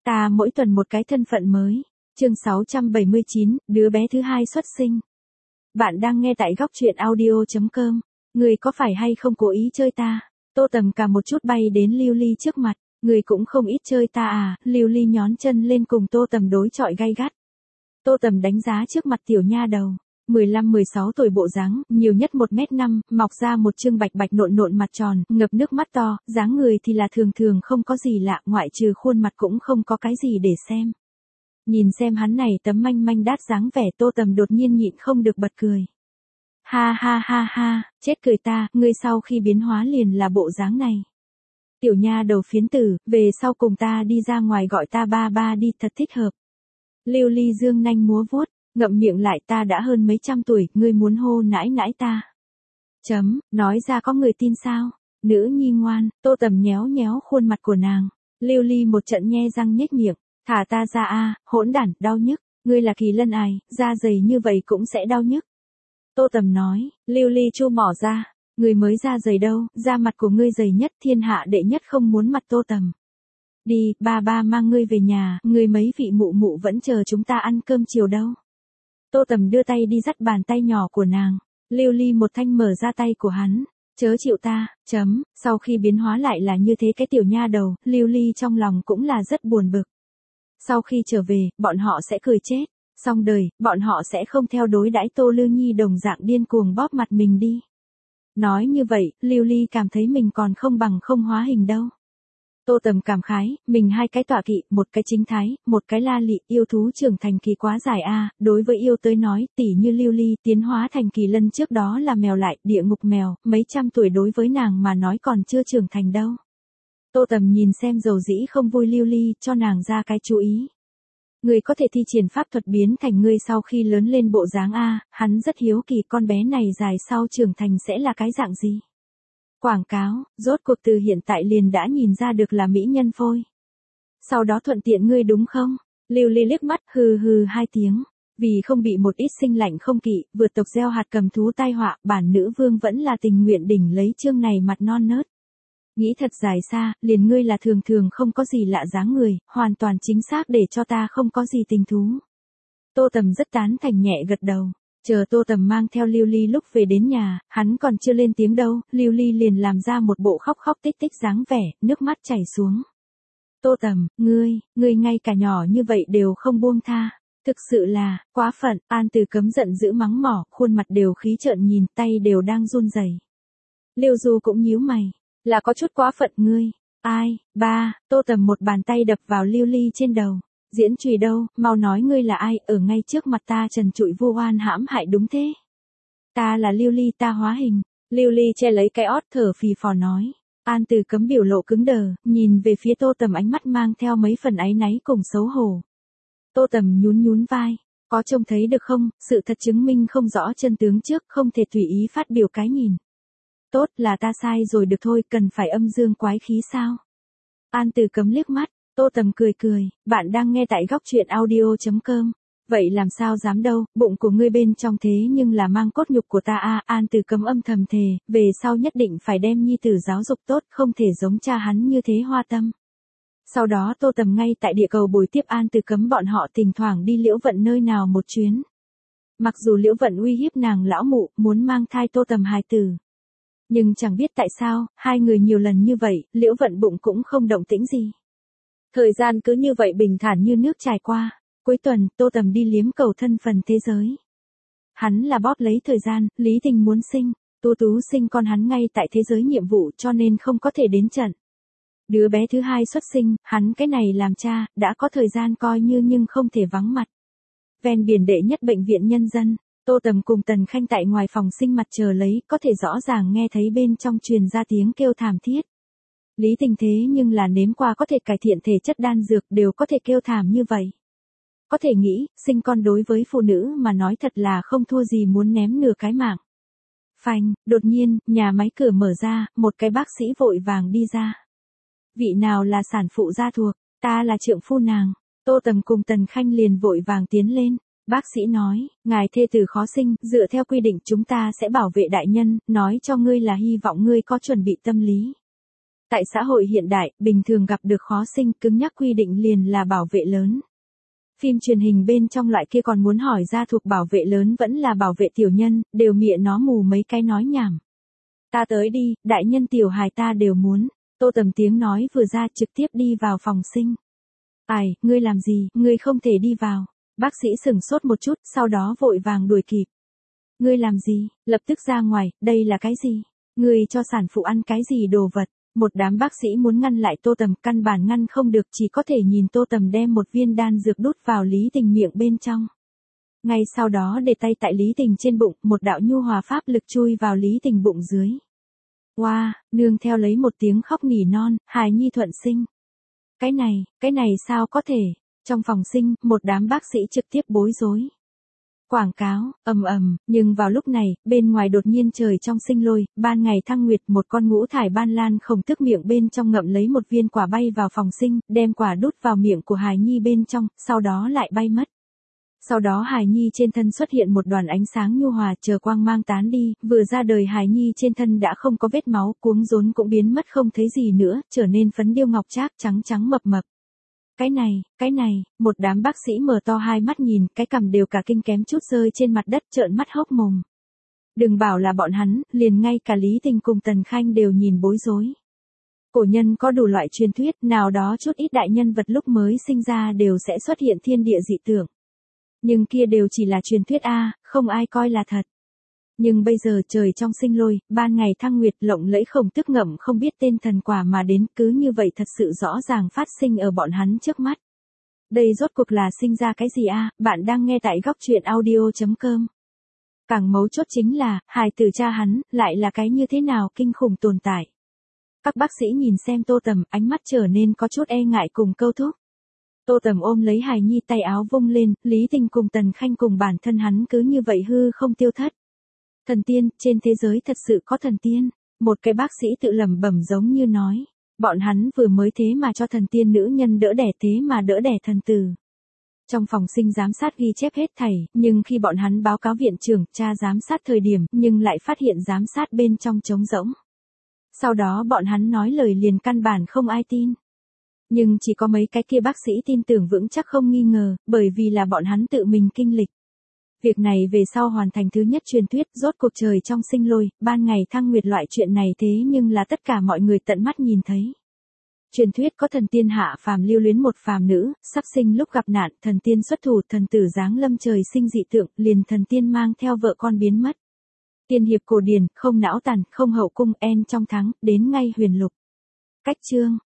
Ta mỗi tuần một cái thân phận mới. Chương 679, đứa bé thứ hai xuất sinh. Bạn đang nghe tại góc truyện audio.com. Người có phải hay không cố ý chơi ta? Tô Tầm cả một chút bay đến Lưu Ly trước mặt. Người cũng không ít chơi ta à? Lưu Ly nhón chân lên cùng Tô Tầm đối chọi gay gắt. Tô Tầm đánh giá trước mặt tiểu nha đầu. 15-16 tuổi bộ dáng, nhiều nhất 1m5, mọc ra một trương bạch bạch nộn nộn mặt tròn, ngập nước mắt to, dáng người thì là thường thường không có gì lạ, ngoại trừ khuôn mặt cũng không có cái gì để xem. Nhìn xem hắn này tấm manh manh đát dáng vẻ, Tô Tầm đột nhiên nhịn không được bật cười. Ha ha ha ha, chết cười ta, ngươi sau khi biến hóa liền là bộ dáng này. Tiểu nha đầu phiến tử, về sau cùng ta đi ra ngoài gọi ta ba ba đi, thật thích hợp. Lưu Ly dương nanh múa vuốt. Ngậm miệng lại, ta đã hơn mấy trăm tuổi, ngươi muốn hô nãi nãi ta. Nói ra có người tin sao? Nữ nhi ngoan. Tô Tầm nhéo nhéo khuôn mặt của nàng. Lưu Ly một trận nhe răng nhếch miệng. Thả ta ra a, hỗn đản, đau nhức. Ngươi là Kỳ Lân ai, da dày như vậy cũng sẽ đau nhức. Tô Tầm nói. Lưu Ly chu mỏ ra. Ngươi mới da dày đâu, da mặt của ngươi dày nhất, thiên hạ đệ nhất không muốn mặt Tô Tầm. Đi, ba ba mang ngươi về nhà, ngươi mấy vị mụ mụ vẫn chờ chúng ta ăn cơm chiều đâu. Tô Tầm đưa tay đi dắt bàn tay nhỏ của nàng. Lưu Ly một thanh mở ra tay của hắn. Chớ chịu ta. Sau khi biến hóa lại là như thế cái tiểu nha đầu, Lưu Ly trong lòng cũng là rất buồn bực. Sau khi trở về, bọn họ sẽ cười chết. Xong đời, bọn họ sẽ không theo đối đãi Tô Lư Nhi đồng dạng điên cuồng bóp mặt mình đi. Nói như vậy, Lưu Ly cảm thấy mình còn không bằng không hóa hình đâu. Tô Tầm cảm khái, mình hai cái tọa kỵ, một cái chính thái, một cái la lị, yêu thú trưởng thành kỳ quá dài a. Đối với yêu tới nói, tỉ như Lưu Ly tiến hóa thành Kỳ Lân trước đó là mèo lại, địa ngục mèo, mấy trăm tuổi đối với nàng mà nói còn chưa trưởng thành đâu. Tô Tầm nhìn xem dầu dĩ không vui Lưu Ly, cho nàng ra cái chú ý. Người có thể thi triển pháp thuật biến thành ngươi sau khi lớn lên bộ dáng a, hắn rất hiếu kỳ con bé này dài sau trưởng thành sẽ là cái dạng gì. Quảng cáo, rốt cuộc từ hiện tại liền đã nhìn ra được là mỹ nhân phôi. Sau đó thuận tiện ngươi đúng không? Lưu Ly liếc mắt, hừ hừ hai tiếng. Vì không bị một ít sinh lạnh không kỵ, vượt tộc gieo hạt cầm thú tai họa, bản nữ vương vẫn là tình nguyện đỉnh lấy chương này mặt non nớt. Nghĩ thật dài xa, liền ngươi là thường thường không có gì lạ dáng người, hoàn toàn chính xác để cho ta không có gì tình thú. Tô Tầm rất tán thành nhẹ gật đầu. Chờ Tô Tầm mang theo Lưu Ly lúc về đến nhà, hắn còn chưa lên tiếng đâu, Lưu Ly liền làm ra một bộ khóc khóc tích tích dáng vẻ, nước mắt chảy xuống. Tô Tầm, ngươi ngay cả nhỏ như vậy đều không buông tha. Thực sự là, quá phận, An Từ Cấm giận dữ mắng mỏ, khuôn mặt đều khí trợn nhìn, tay đều đang run rẩy. Lưu Du cũng nhíu mày, là có chút quá phận ngươi. Ai, ba, Tô Tầm một bàn tay đập vào Lưu Ly trên đầu. Diễn trùy đâu, mau nói ngươi là ai, ở ngay trước mặt ta trần trụi vu oan hãm hại đúng thế. Ta là Lưu Ly, ta hóa hình. Lưu Ly che lấy cái ót thở phì phò nói. An Từ Cấm biểu lộ cứng đờ, nhìn về phía Tô Tầm ánh mắt mang theo mấy phần áy náy cùng xấu hổ. Tô Tầm nhún nhún vai, có trông thấy được không, sự thật chứng minh không rõ chân tướng trước, không thể tùy ý phát biểu cái nhìn. Tốt là ta sai rồi được thôi, cần phải âm dương quái khí sao? An Từ Cấm liếc mắt. Tô Tầm cười cười, bạn đang nghe tại góc truyện audio.com. Vậy làm sao dám đâu, bụng của ngươi bên trong thế nhưng là mang cốt nhục của ta a. An Từ Cấm âm thầm thề, về sau nhất định phải đem nhi tử giáo dục tốt, không thể giống cha hắn như thế hoa tâm. Sau đó Tô Tầm ngay tại địa cầu bồi tiếp An Từ Cấm bọn họ thỉnh thoảng đi Liễu Vận nơi nào một chuyến. Mặc dù Liễu Vận uy hiếp nàng lão mụ, muốn mang thai Tô Tầm hài tử. Nhưng chẳng biết tại sao, hai người nhiều lần như vậy, Liễu Vận bụng cũng không động tĩnh gì. Thời gian cứ như vậy bình thản như nước trải qua. Cuối tuần, Tô Tầm đi liếm cầu thân phần thế giới. Hắn là bóp lấy thời gian, Lý Tình muốn sinh, Tú Tú sinh con hắn ngay tại thế giới nhiệm vụ cho nên không có thể đến trận. Đứa bé thứ hai xuất sinh, hắn cái này làm cha, đã có thời gian coi như nhưng không thể vắng mặt. Ven biển đệ nhất bệnh viện nhân dân, Tô Tầm cùng Tần Khanh tại ngoài phòng sinh mặt chờ lấy, có thể rõ ràng nghe thấy bên trong truyền ra tiếng kêu thảm thiết. Lý Tình thế nhưng là nếm qua có thể cải thiện thể chất đan dược đều có thể kêu thảm như vậy. Có thể nghĩ, sinh con đối với phụ nữ mà nói thật là không thua gì muốn ném nửa cái mạng. Phanh, đột nhiên, nhà máy cửa mở ra, một cái bác sĩ vội vàng đi ra. Vị nào là sản phụ gia thuộc, ta là trượng phu nàng. Tô Tầm cùng Tần Khanh liền vội vàng tiến lên. Bác sĩ nói, ngài thê tử khó sinh, dựa theo quy định chúng ta sẽ bảo vệ đại nhân, nói cho ngươi là hy vọng ngươi có chuẩn bị tâm lý. Tại xã hội hiện đại, bình thường gặp được khó sinh, cứng nhắc quy định liền là bảo vệ lớn. Phim truyền hình bên trong loại kia còn muốn hỏi ra thuộc bảo vệ lớn vẫn là bảo vệ tiểu nhân, đều mịa nó mù mấy cái nói nhảm. Ta tới đi, đại nhân tiểu hài ta đều muốn. Tô Tầm tiếng nói vừa ra trực tiếp đi vào phòng sinh. Ai, ngươi làm gì, ngươi không thể đi vào. Bác sĩ sửng sốt một chút, sau đó vội vàng đuổi kịp. Ngươi làm gì, lập tức ra ngoài, đây là cái gì? Ngươi cho sản phụ ăn cái gì đồ vật? Một đám bác sĩ muốn ngăn lại Tô Tầm, căn bản ngăn không được, chỉ có thể nhìn Tô Tầm đem một viên đan dược đút vào Lý Tình miệng bên trong. Ngay sau đó để tay tại Lý Tình trên bụng, một đạo nhu hòa pháp lực chui vào Lý Tình bụng dưới. Wow, nương theo lấy một tiếng khóc nỉ non, hài nhi thuận sinh. Cái này sao có thể? Trong phòng sinh, một đám bác sĩ trực tiếp bối rối. Quảng cáo, nhưng vào lúc này, bên ngoài đột nhiên trời trong sinh lôi, ban ngày thăng nguyệt, một con ngũ thải ban lan khổng tước miệng bên trong ngậm lấy một viên quả bay vào phòng sinh, đem quả đút vào miệng của hài nhi bên trong, sau đó lại bay mất. Sau đó hài nhi trên thân xuất hiện một đoàn ánh sáng nhu hòa, chờ quang mang tán đi, vừa ra đời hài nhi trên thân đã không có vết máu, cuống rốn cũng biến mất không thấy gì nữa, trở nên phấn điêu ngọc trác, trắng trắng mập mập. Cái này, một đám bác sĩ mở to hai mắt nhìn, cái cằm đều cả kinh kém chút rơi trên mặt đất, trợn mắt hốc mồm. Đừng bảo là bọn hắn, liền ngay cả Lý Tình cùng Tần Khanh đều nhìn bối rối. Cổ nhân có đủ loại truyền thuyết, nào đó chút ít đại nhân vật lúc mới sinh ra đều sẽ xuất hiện thiên địa dị tượng. Nhưng kia đều chỉ là truyền thuyết a, không ai coi là thật. Nhưng bây giờ trời trong sinh lôi, ban ngày thăng nguyệt lộng lẫy khổng tước ngậm không biết tên thần quả mà đến, cứ như vậy thật sự rõ ràng phát sinh ở bọn hắn trước mắt. Đây rốt cuộc là sinh ra cái gì a? Bạn đang nghe tại góc truyện audio.com. Càng mấu chốt chính là, hài tử cha hắn, lại là cái như thế nào kinh khủng tồn tại. Các bác sĩ nhìn xem Tô Tầm, ánh mắt trở nên có chút e ngại cùng câu thúc. Tô Tầm ôm lấy hài nhi tay áo vung lên, Lý Tình cùng Tần Khanh cùng bản thân hắn cứ như vậy hư không tiêu thất. Thần tiên, trên thế giới thật sự có thần tiên. Một cái bác sĩ tự lẩm bẩm giống như nói. Bọn hắn vừa mới thế mà cho thần tiên nữ nhân đỡ đẻ, thế mà đỡ đẻ thần tử. Trong phòng sinh giám sát ghi chép hết thảy, nhưng khi bọn hắn báo cáo viện trưởng, tra giám sát thời điểm, nhưng lại phát hiện giám sát bên trong trống rỗng. Sau đó bọn hắn nói lời liền căn bản không ai tin. Nhưng chỉ có mấy cái kia bác sĩ tin tưởng vững chắc không nghi ngờ, bởi vì là bọn hắn tự mình kinh lịch. Việc này về sau hoàn thành thứ nhất truyền thuyết, rốt cuộc trời trong sinh lôi, ban ngày thăng nguyệt loại chuyện này thế nhưng là tất cả mọi người tận mắt nhìn thấy. Truyền thuyết có thần tiên hạ phàm lưu luyến một phàm nữ, sắp sinh lúc gặp nạn, thần tiên xuất thủ, thần tử giáng lâm trời sinh dị tượng, liền thần tiên mang theo vợ con biến mất. Tiên hiệp cổ điển, không não tàn, không hậu cung, en trong thắng, đến ngay huyền lục. Cách chương,